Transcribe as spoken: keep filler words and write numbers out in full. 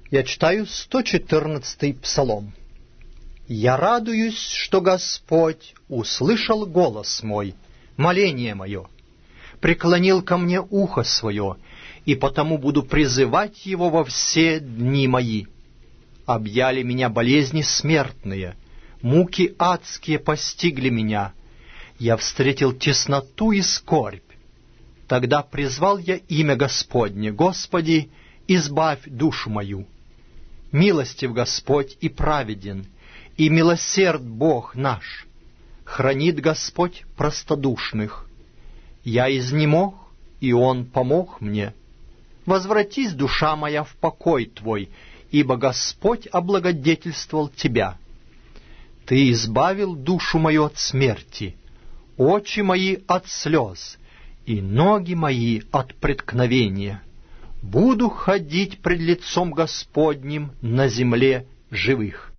Я читаю сто четырнадцатый псалом. «Я радуюсь, что Господь услышал голос мой, моление мое, преклонил ко мне ухо свое, и потому буду призывать Его во все дни мои. Объяли меня болезни смертные, муки адские постигли меня. Я встретил тесноту и скорбь. Тогда призвал я имя Господне: Господи, избавь душу мою. Милостив Господь и праведен, и милосерд Бог наш. Хранит Господь простодушных. Я изнемог, и Он помог мне. Возвратись, душа моя, в покой Твой, ибо Господь облагодетельствовал Тебя. Ты избавил душу мою от смерти, очи мои от слез, и ноги мои от преткновения. Буду ходить пред лицом Господним на земле живых».